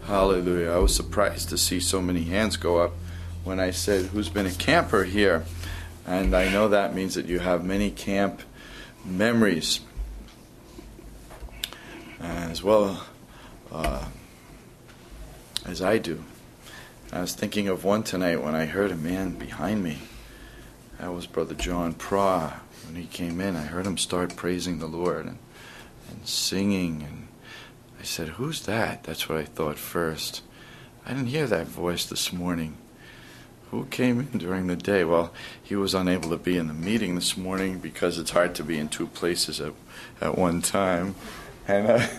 Hallelujah. I was surprised to see so many hands go up when I said, who's been a camper here? And I know that means that you have many camp memories. As well as I do. I was thinking of one tonight when I heard a man behind me. That was Brother John Praw. When he came in, I heard him start praising the Lord and singing, and I said, who's that? That's what I thought first. I didn't hear that voice this morning. Who came in during the day? Well, he was unable to be in the meeting this morning because it's hard to be in two places at one time. And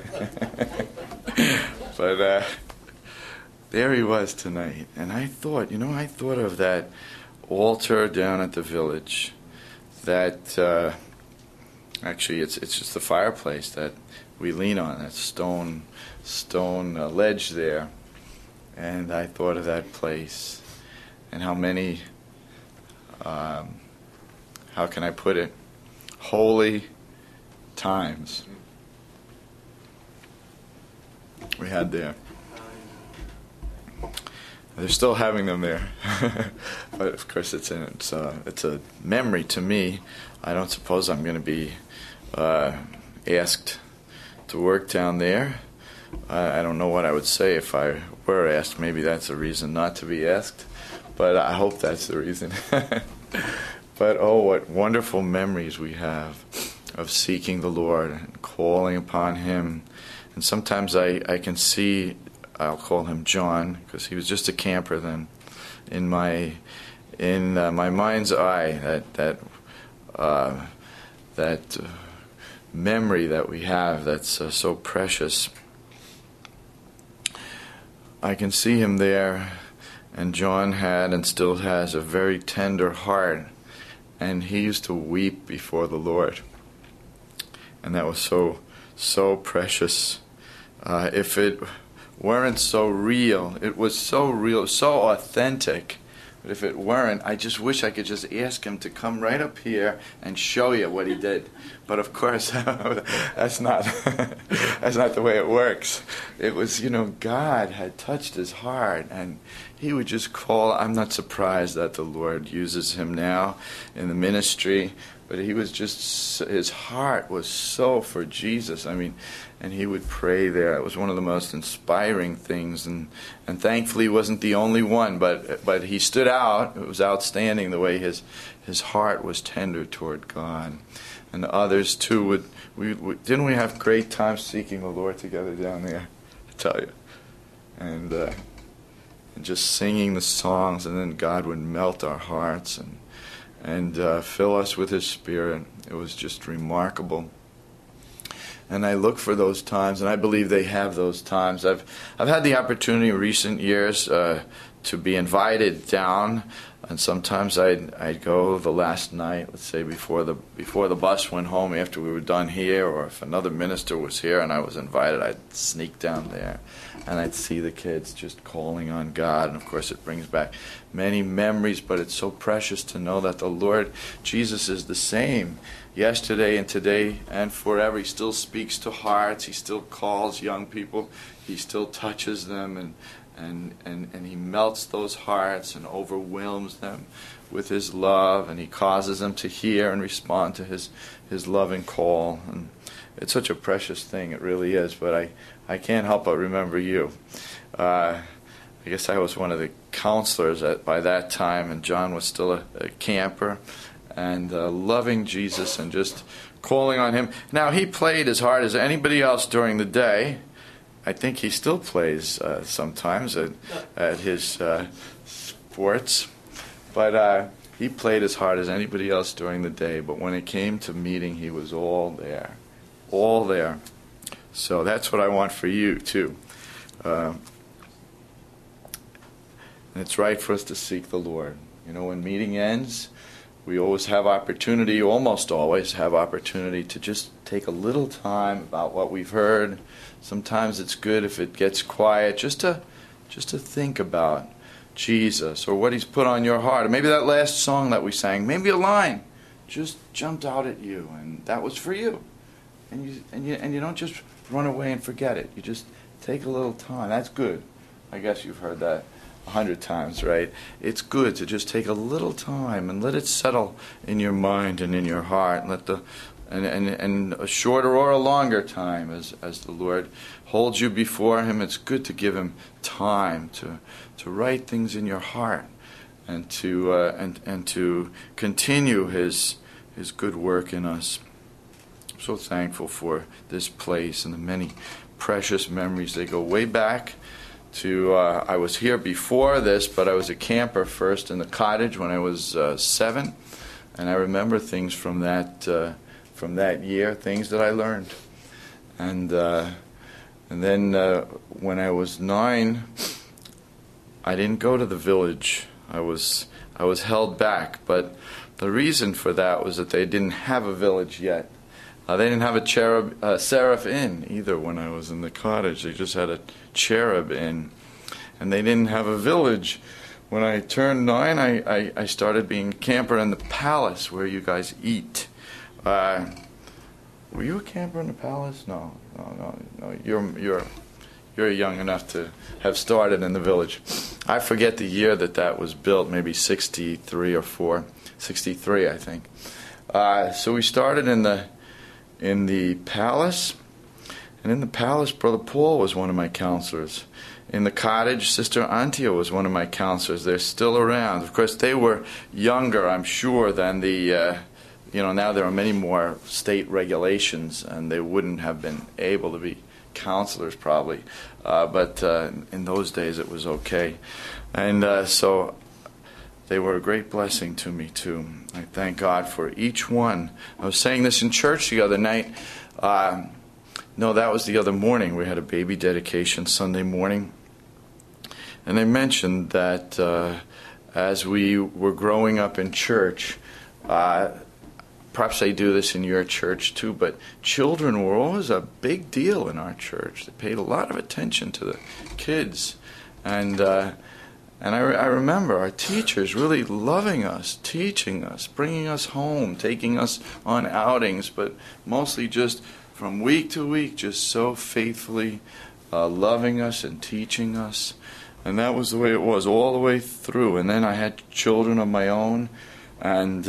but there he was tonight. And I thought of that altar down at the village. That actually, it's just the fireplace that we lean on. That stone ledge there. And I thought of that place. And how many, how can I put it, holy times we had there. They're still having them there, but of course it's a memory to me. I don't suppose I'm going to be asked to work down there. I don't know what I would say if I were asked. Maybe that's a reason not to be asked. But I hope that's the reason. But oh, what wonderful memories we have of seeking the Lord and calling upon Him. And sometimes I can see, I'll call him John, because he was just a camper then, in my mind's eye, that memory that we have that's so precious. I can see him there. And John had and still has a very tender heart. And he used to weep before the Lord. And that was so precious. If it weren't so real, it was so real, so authentic. But if it weren't, I just wish I could just ask him to come right up here and show you what he did. But of course, that's not the way it works. It was, God had touched his heart, and he would just call. I'm not surprised that the Lord uses him now in the ministry, but he was just, his heart was so for Jesus. I mean, and he would pray there. It was one of the most inspiring things, and thankfully he wasn't the only one, but he stood out. It was outstanding the way his heart was tender toward God. And others too didn't we have great times seeking the Lord together down there? I tell you. And just singing the songs, and then God would melt our hearts and fill us with His Spirit. It was just remarkable. And I look for those times, and I believe they have those times. I've had the opportunity in recent years to be invited down, and sometimes I'd go the last night, let's say before the bus went home after we were done here, or if another minister was here and I was invited, I'd sneak down there and I'd see the kids just calling on God. And of course it brings back many memories, but it's so precious to know that the Lord Jesus is the same yesterday and today and forever. He still speaks to hearts. He still calls young people. He still touches them, and He melts those hearts and overwhelms them with His love, and He causes them to hear and respond to His loving call. And it's such a precious thing, it really is. But I can't help but remember you. I guess I was one of the counselors by that time, and John was still a camper, and loving Jesus and just calling on Him. Now, he played as hard as anybody else during the day. I think he still plays sometimes at his sports, but he played as hard as anybody else during the day. But when it came to meeting, he was all there. So that's what I want for you too. And it's right for us to seek the Lord. When meeting ends, we almost always have opportunity to just take a little time about what we've heard. Sometimes it's good if it gets quiet, just to think about Jesus or what He's put on your heart. Or maybe that last song that we sang, maybe a line just jumped out at you, and that was for you. And you don't just run away and forget it. You just take a little time. That's good. I guess you've heard that 100 times, right? It's good to just take a little time and let it settle in your mind and in your heart, and let the and a shorter or a longer time as the Lord holds you before Him. It's good to give Him time to write things in your heart and to and to continue His good work in us. I'm so thankful for this place and the many precious memories. They go way back to I was here before this, but I was a camper first in the cottage when I was 7, and I remember things from that year, things that I learned, and then when I was 9, I didn't go to the village. I was held back, but the reason for that was that they didn't have a village yet. They didn't have a Seraph Inn either when I was in the cottage. They just had a Cherub Inn. And they didn't have a village. When I turned 9, I started being a camper in the palace where you guys eat. Were you a camper in the palace? No. You're young enough to have started in the village. I forget the year that was built, maybe 63 or 4. 63, I think. So we started in the palace, and in the palace, Brother Paul was one of my counselors. In the cottage, Sister Antia was one of my counselors. They're still around. Of course, they were younger, I'm sure, than now there are many more state regulations, and they wouldn't have been able to be counselors probably. But in those days, it was okay. And so they were a great blessing to me, too. I thank God for each one. I was saying this in church the other night. No, that was the other morning. We had a baby dedication Sunday morning. And they mentioned that as we were growing up in church, perhaps they do this in your church too, but children were always a big deal in our church. They paid a lot of attention to the kids. And I remember our teachers really loving us, teaching us, bringing us home, taking us on outings, but mostly just from week to week, just so faithfully loving us and teaching us. And that was the way it was all the way through. And then I had children of my own, and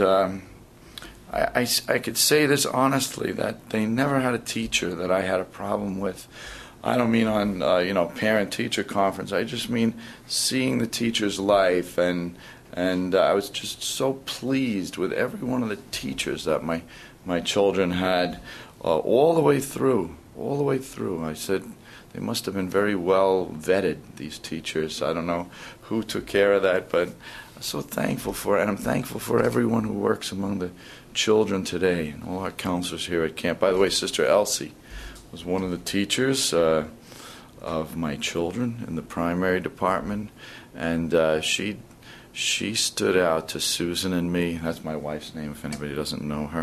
I could say this honestly, that they never had a teacher that I had a problem with. I don't mean on parent-teacher conference. I just mean seeing the teacher's life, and I was just so pleased with every one of the teachers that my children had all the way through. I said they must have been very well vetted, these teachers. I don't know who took care of that, but I'm so thankful for it, and I'm thankful for everyone who works among the children today, and all our counselors here at camp. By the way, Sister Elsie was one of the teachers of my children in the primary department, and she stood out to Susan and me. That's my wife's name, if anybody doesn't know her.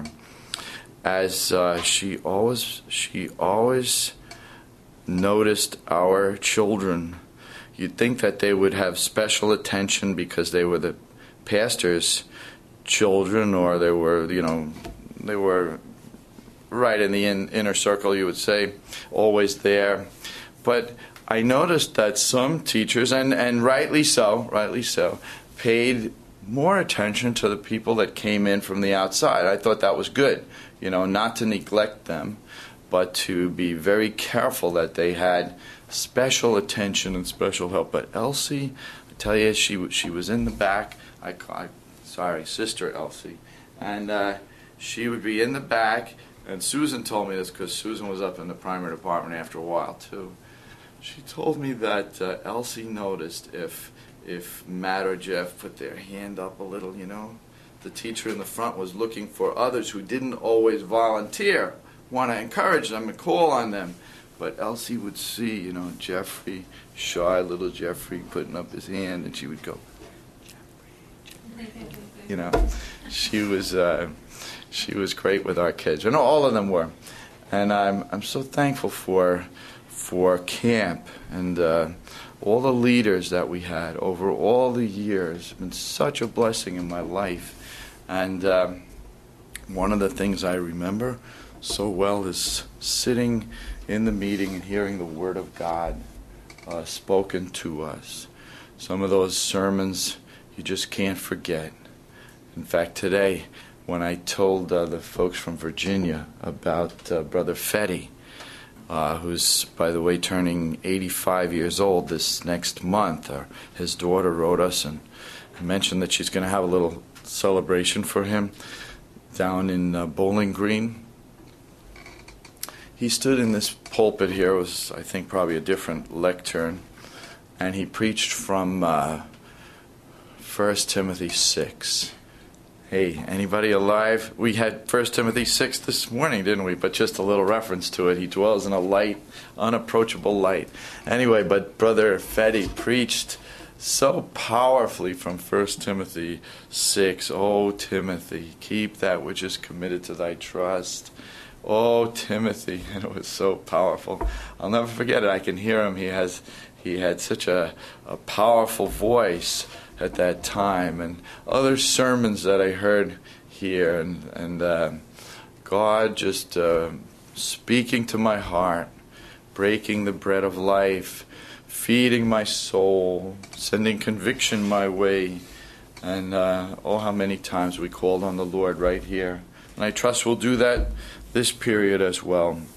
As she always noticed our children. You'd think that they would have special attention because they were the pastor's children, or they were right in the inner circle, you would say, always there. But I noticed that some teachers, and rightly so, paid more attention to the people that came in from the outside. I thought that was good, not to neglect them, but to be very careful that they had special attention and special help. But Elsie, I tell you, she was in the back. Sister Elsie, and she would be in the back. And Susan told me this because Susan was up in the primary department after a while too. She told me that Elsie noticed if Matt or Jeff put their hand up a little, the teacher in the front was looking for others who didn't always volunteer, want to encourage them and call on them. But Elsie would see, Jeffrey, shy little Jeffrey, putting up his hand, and she would go, she was great with our kids. I know all of them were, and I'm so thankful for camp and all the leaders that we had over all the years. It's been such a blessing in my life. And one of the things I remember so well is sitting in the meeting and hearing the Word of God spoken to us. Some of those sermons you just can't forget. In fact, today, when I told the folks from Virginia about Brother Fetty, who's, by the way, turning 85 years old this next month, his daughter wrote us and mentioned that she's going to have a little celebration for him down in Bowling Green. He stood in this pulpit here. It was, I think, probably a different lectern, and he preached from 1 Timothy 6. Hey, anybody alive? We had 1 Timothy 6 this morning, didn't we? But just a little reference to it. He dwells in a light, unapproachable light. Anyway, but Brother Fetty preached so powerfully from 1 Timothy 6. Oh, Timothy, keep that which is committed to thy trust. Oh, Timothy. And it was so powerful. I'll never forget it. I can hear him. He had such a powerful voice at that time, and other sermons that I heard here, and God just speaking to my heart, breaking the bread of life, feeding my soul, sending conviction my way, and oh, how many times we called on the Lord right here. And I trust we'll do that this period as well.